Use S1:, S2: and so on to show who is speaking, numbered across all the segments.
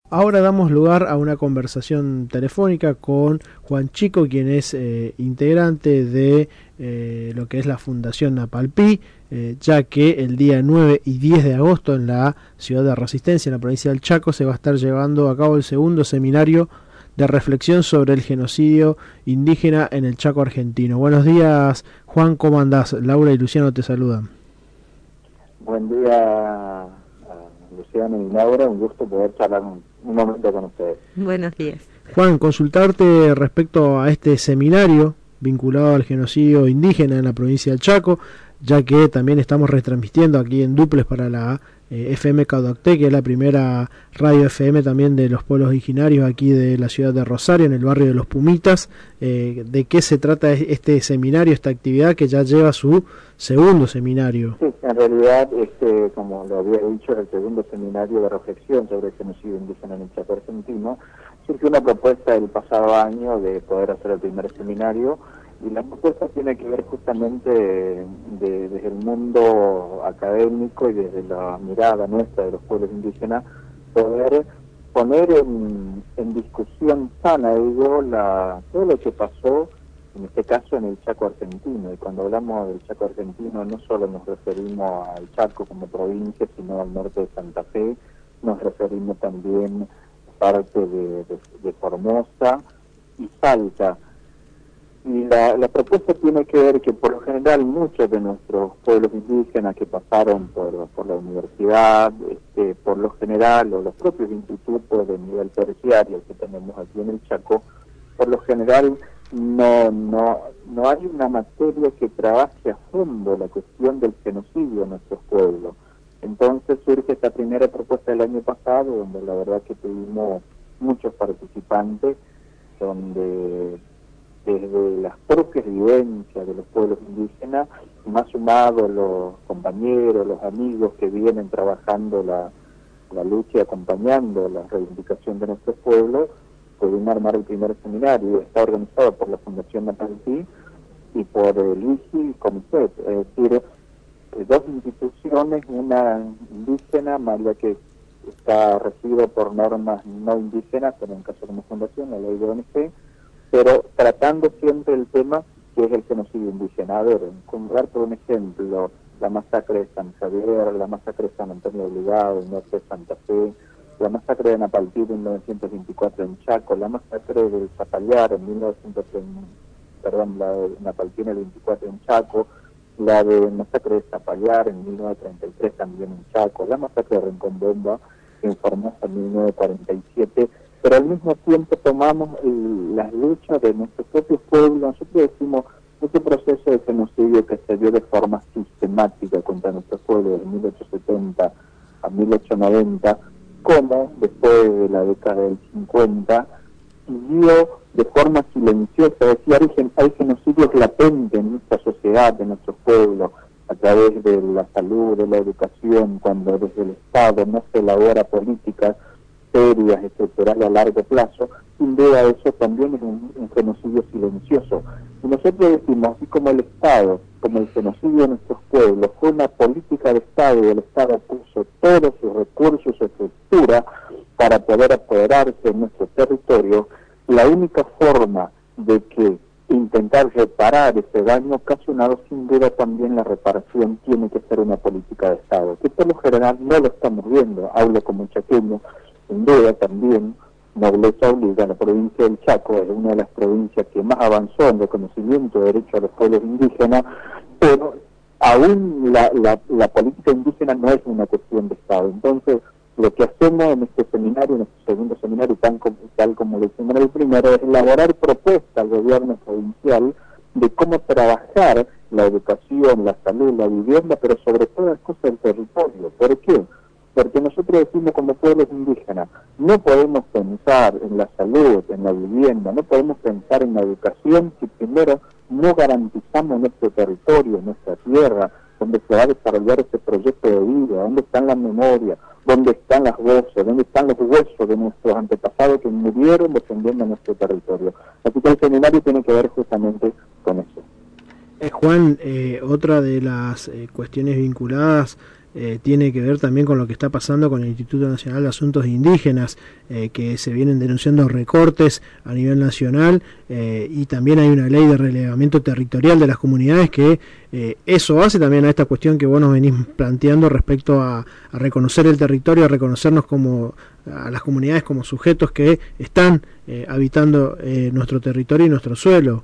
S1: Ahora damos lugar a una conversación telefónica con Juan Chico, quien es integrante de lo que es la Fundación Napalpí, ya que el día 9 y 10 de agosto en la ciudad de Resistencia, en la provincia del Chaco, se va a estar llevando a cabo el segundo seminario de reflexión sobre el genocidio indígena en el Chaco argentino. Buenos días, Juan, ¿cómo andás? Laura y Luciano te saludan.
S2: Buen día, Luciano y Laura, un gusto poder charlar un momento con ustedes.
S3: Buenos días.
S1: Juan, consultarte respecto a este seminario vinculado al genocidio indígena en la provincia del Chaco, ya que también estamos retransmitiendo aquí en Duplex para la FM Caudacté, que es la primera radio FM también de los pueblos originarios aquí de la ciudad de Rosario, en el barrio de Los Pumitas. ¿De qué se trata este seminario, esta actividad que ya lleva su segundo seminario?
S2: Sí, en realidad, como lo había dicho, el segundo seminario de reflexión sobre el genocidio indígena en el Chaco argentino. Surgió una propuesta el pasado año de poder hacer el primer seminario, y la propuesta tiene que ver justamente desde el mundo académico y desde la mirada nuestra de los pueblos indígenas, poder poner en discusión sana, digo, todo lo que pasó, en este caso en el Chaco argentino. Y cuando hablamos del Chaco argentino no solo nos referimos al Chaco como provincia, sino al norte de Santa Fe, nos referimos también a parte de Formosa y Salta. Y la propuesta tiene que ver que por lo general muchos de nuestros pueblos indígenas que pasaron por la universidad, por lo general, o los propios institutos de nivel terciario que tenemos aquí en el Chaco, por lo general no hay una materia que trabaje a fondo la cuestión del genocidio en nuestros pueblos. Entonces surge esta primera propuesta del año pasado, donde la verdad que tuvimos muchos participantes, donde desde las propias vivencias de los pueblos indígenas, más sumados los compañeros, los amigos que vienen trabajando la lucha y acompañando la reivindicación de nuestros pueblos, pudimos armar el primer seminario. Está organizado por la Fundación Napalpí y por el ICI y Comité, es decir, dos instituciones, una indígena, más la que está regida por normas no indígenas, pero en caso como fundación, la ley de ONG, pero tratando siempre el tema que es el genocidio indígena. A ver, dar por un ejemplo, la masacre de San Javier, la masacre de San Antonio de Obligado, el norte de Santa Fe, la masacre de Napalpí en 1924 en Chaco, la masacre del Zapallar en 1930, la de Napalpí en el 24 en Chaco, la de masacre de Zapallar en 1933 también en Chaco, la masacre de Rincón Bomba en Formosa en 1947, pero al mismo tiempo tomamos las luchas de nuestro propio pueblo. Nosotros decimos, este proceso de genocidio que se dio de forma sistemática contra nuestro pueblo de 1870 a 1890, como después de la década del 50, siguió de forma silenciosa, es decir, hay genocidios latentes en nuestra sociedad, en nuestros pueblos, a través de la salud, de la educación, cuando desde el Estado no se elabora políticas serias, estructurales a largo plazo. Sin duda eso también es un genocidio silencioso. Y nosotros decimos, así como el Estado, como el genocidio de nuestros pueblos, fue una política de Estado, y el Estado puso todos sus recursos, su estructura, para poder apoderarse en nuestro territorio, la única forma de que intentar reparar ese daño ocasionado, sin duda también la reparación tiene que ser una política de Estado, que por lo general no lo estamos viendo. Hablo como chaqueño, sin duda también nobleza obliga. La provincia del Chaco es una de las provincias que más avanzó en reconocimiento de derechos a los pueblos indígenas, pero aún la política indígena no es una cuestión de Estado. Entonces, lo que hacemos en este seminario, en este segundo seminario, tal como lo hicimos en el primero, es elaborar propuestas al gobierno provincial de cómo trabajar la educación, la salud, la vivienda, pero sobre todas las cosas el territorio. ¿Por qué? Porque nosotros decimos como pueblos indígenas, no podemos pensar en la salud, en la vivienda, no podemos pensar en la educación si primero no garantizamos nuestro territorio, nuestra tierra, donde se va a desarrollar ese proyecto de vida, donde están las memorias, donde están las voces, donde están los huesos de nuestros antepasados que murieron defendiendo nuestro territorio. Así que el seminario tiene que ver justamente con eso.
S1: Juan, otra de las cuestiones vinculadas tiene que ver también con lo que está pasando con el Instituto Nacional de Asuntos Indígenas, que se vienen denunciando recortes a nivel nacional, y también hay una ley de relevamiento territorial de las comunidades que eso hace también a esta cuestión que vos nos venís planteando respecto a reconocer el territorio, a reconocernos como a las comunidades como sujetos que están habitando nuestro territorio y nuestro suelo.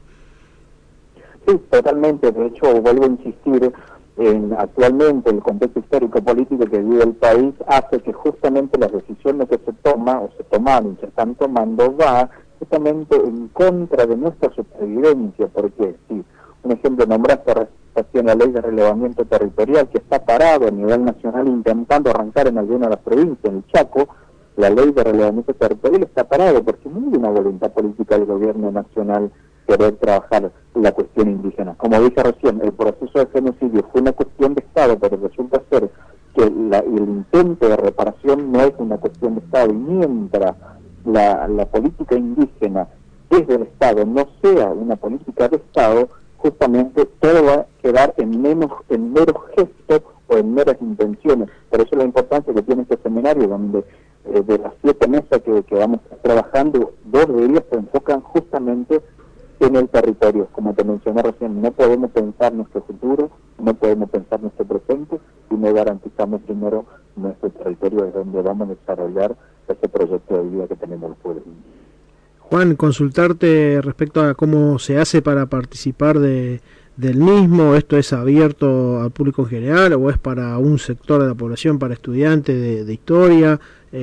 S2: Sí, totalmente. De hecho, vuelvo a insistir actualmente el contexto histórico-político que vive el país hace que justamente las decisiones que se toman o se tomaron y se están tomando va justamente en contra de nuestra supervivencia, porque si un ejemplo nombraste recién la ley de relevamiento territorial que está parado a nivel nacional intentando arrancar en alguna de las provincias, en el Chaco, la ley de relevamiento territorial está parado porque no hay una voluntad política del gobierno nacional querer trabajar la cuestión indígena. Como dije recién, el proceso de genocidio fue una cuestión de Estado, pero resulta ser que el intento de reparación no es una cuestión de Estado, y mientras la política indígena desde el Estado no sea una política de Estado, justamente todo va a quedar en meros gestos o en meras intenciones. Por eso la importancia que tiene este seminario, donde de las 7 mesas que vamos a estar trabajando, 2 de ellas se enfocan justamente en el territorio. Como te mencioné recién, no podemos pensar nuestro futuro, no podemos pensar nuestro presente si no garantizamos primero nuestro territorio, es donde vamos a desarrollar ese proyecto de vida que tenemos los pueblos indígenas.
S1: Juan, consultarte respecto a cómo se hace para participar del mismo. ¿Esto es abierto al público en general o es para un sector de la población, para estudiantes de historia?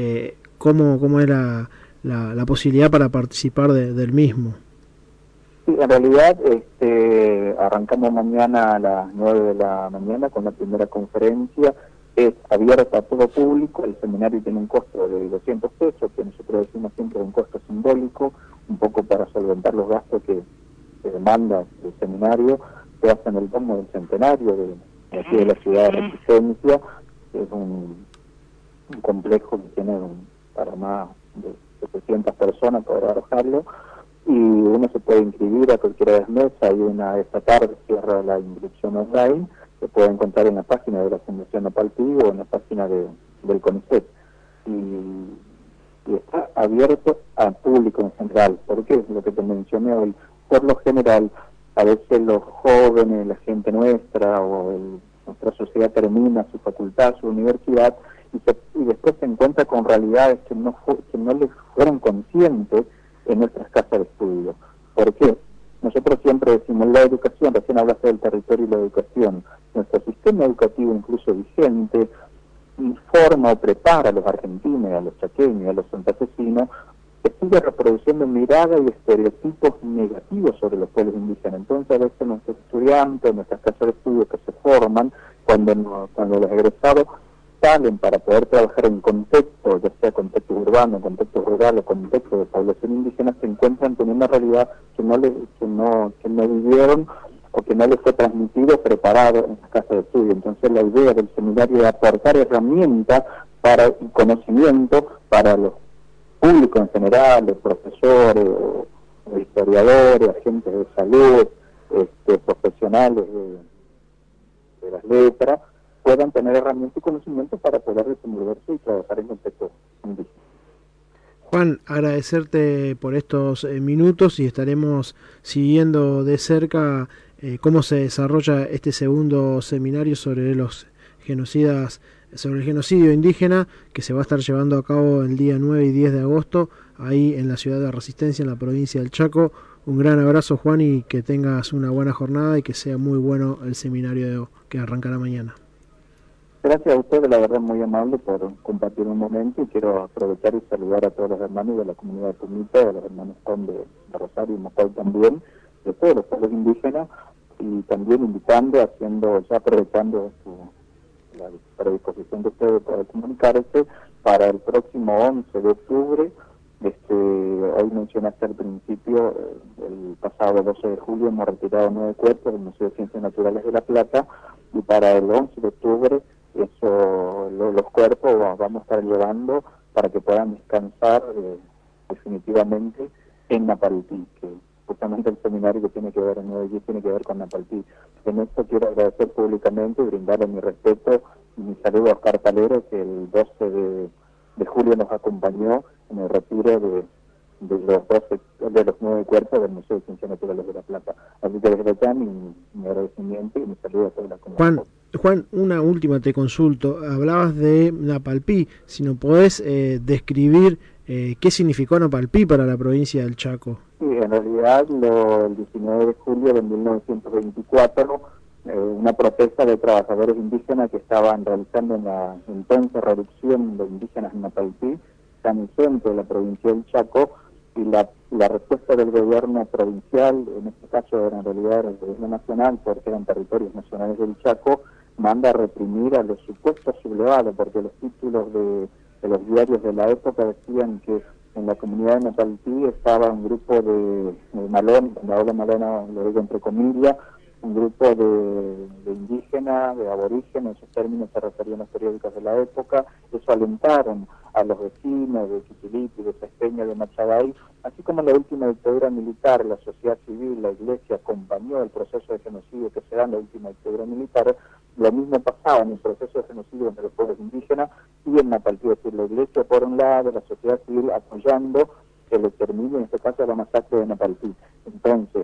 S1: ¿Cómo es la posibilidad para participar del mismo?
S2: Sí, en realidad arrancamos mañana a las 9 de la mañana con la primera conferencia. Es abierta a todo público. El seminario tiene un costo de 200 pesos, que nosotros decimos siempre un costo simbólico, un poco para solventar los gastos que demanda el seminario. Se hace en el Domo del Centenario de aquí de la ciudad de Resistencia. Es un complejo que tiene para más de 700 personas poder alojarlo, y uno se puede inscribir a cualquiera de las mesas. Hay esta tarde cierra la inscripción online, se puede encontrar en la página de la Fundación Napalpí o en la página del CONICET, y está abierto al público en general, porque es lo que te mencioné hoy. Por lo general, a veces los jóvenes, la gente nuestra nuestra sociedad termina su facultad, su universidad, y después se encuentra con realidades que no les fueron conscientes en nuestras casas de estudio. ¿Por qué? Nosotros siempre decimos la educación, recién hablaste del territorio y la educación. Nuestro sistema educativo incluso vigente informa o prepara a los argentinos, a los chaqueños, a los santafesinos, que sigue reproduciendo miradas y estereotipos negativos sobre los pueblos indígenas. Entonces a veces nuestros estudiantes, nuestras casas de estudio que se forman, cuando los egresados salen para poder trabajar en contexto, ya sea contexto urbano, contexto rural o contexto de población indígena, se encuentran con una realidad que no vivieron o que no les fue transmitido, preparado en las casas de estudio. Entonces la idea del seminario es aportar herramientas y conocimiento para los públicos en general, los profesores, o historiadores, agentes de salud, profesionales de las letras, puedan tener herramientas y conocimientos para poder desenvolverse y trabajar en contextos indígenas.
S1: Juan, agradecerte por estos minutos, y estaremos siguiendo de cerca cómo se desarrolla este segundo seminario sobre los genocidas, sobre el genocidio indígena, que se va a estar llevando a cabo el día 9 y 10 de agosto, ahí en la ciudad de Resistencia, en la provincia del Chaco. Un gran abrazo, Juan, y que tengas una buena jornada y que sea muy bueno el seminario que arrancará mañana.
S2: Gracias a ustedes, la verdad, muy amable por compartir un momento, y quiero aprovechar y saludar a todos los hermanos de la comunidad de Tumita, de los hermanos Tom de Rosario y Mocay también, de todos los pueblos indígenas, y también invitando, aprovechando la predisposición de ustedes para comunicarse para el próximo 11 de octubre. Hoy mencionaste al principio, el pasado 12 de julio hemos retirado 9 cuerpos del Museo de Ciencias Naturales de La Plata, y para el 11 de octubre los cuerpos vamos a estar llevando para que puedan descansar definitivamente en Napalpí, que justamente el seminario que tiene que ver tiene que ver con Napalpí. En esto quiero agradecer públicamente y brindarle mi respeto Y mi saludo a Oscar Palero, que el 12 de julio nos acompañó en el retiro de los 9 cuerpos del Museo de Ciencias Naturales de La Plata. Así que desde acá mi agradecimiento y mi saludo a toda la comunidad.
S1: Juan, una última te consulto. Hablabas de Napalpí. Si nos podés describir qué significó Napalpí para la provincia del Chaco.
S2: Sí, en realidad el 19 de julio de 1924, una protesta de trabajadores indígenas que estaban realizando en la entonces reducción de indígenas en Napalpí, San Vicente, de la provincia del Chaco, y la respuesta del gobierno provincial, en este caso en realidad el gobierno nacional, porque eran territorios nacionales del Chaco, manda a reprimir a los supuestos sublevados, porque los títulos de los diarios de la época decían que en la comunidad de Napalpí estaba un grupo de malones, cuando hablo malona lo digo entre comillas, un grupo de indígenas, de aborígenes, esos términos se referían a los periódicos de la época. Eso alentaron a los vecinos de Chiquilipi, de Sespeña, de Machagay, así como en la última dictadura militar, la sociedad civil, la iglesia acompañó el proceso de genocidio que se da en la última dictadura militar. Lo mismo pasaba en el proceso de genocidio entre los pueblos indígenas y en Napalpí, es decir, la iglesia por un lado, la sociedad civil apoyando el exterminio, en este caso la masacre de Napalpí. Entonces,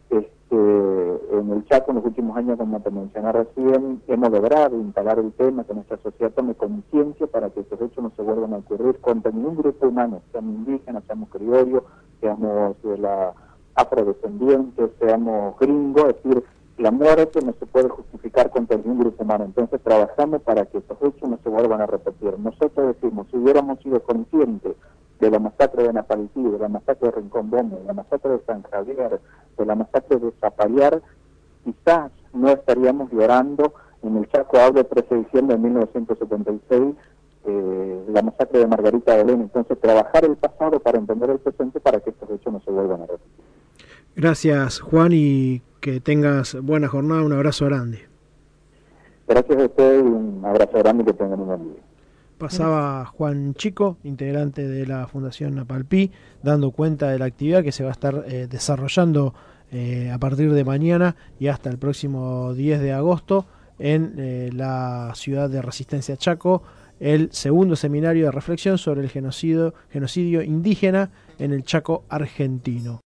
S2: en el Chaco en los últimos años, como te mencioné recién, hemos logrado instalar el tema, que nuestra sociedad tome conciencia para que estos hechos no se vuelvan a ocurrir contra ningún grupo humano, seamos indígenas, seamos criollos, seamos de la afrodescendientes, seamos gringos, es decir, la muerte no se puede justificar contra ningún grupo humano. Entonces trabajamos para que estos hechos no se vuelvan a repetir. Nosotros decimos, si hubiéramos sido conscientes de la masacre de Napalpí, de la masacre de Rincón Bombo, de la masacre de San Javier, de la masacre de Zapallar, quizás no estaríamos llorando en el Chaco. Hablo 13 de diciembre de 1976, la masacre de Margarita de Belén. Entonces trabajar el pasado para entender el presente para que estos hechos no se vuelvan a repetir.
S1: Gracias, Juan, y que tengas buena jornada. Un abrazo grande.
S2: Gracias a ustedes y un abrazo grande y que tengan un buen día.
S1: Pasaba Juan Chico, integrante de la Fundación Napalpí, dando cuenta de la actividad que se va a estar desarrollando a partir de mañana y hasta el próximo 10 de agosto en la ciudad de Resistencia Chaco, el segundo seminario de reflexión sobre el genocidio indígena en el Chaco argentino.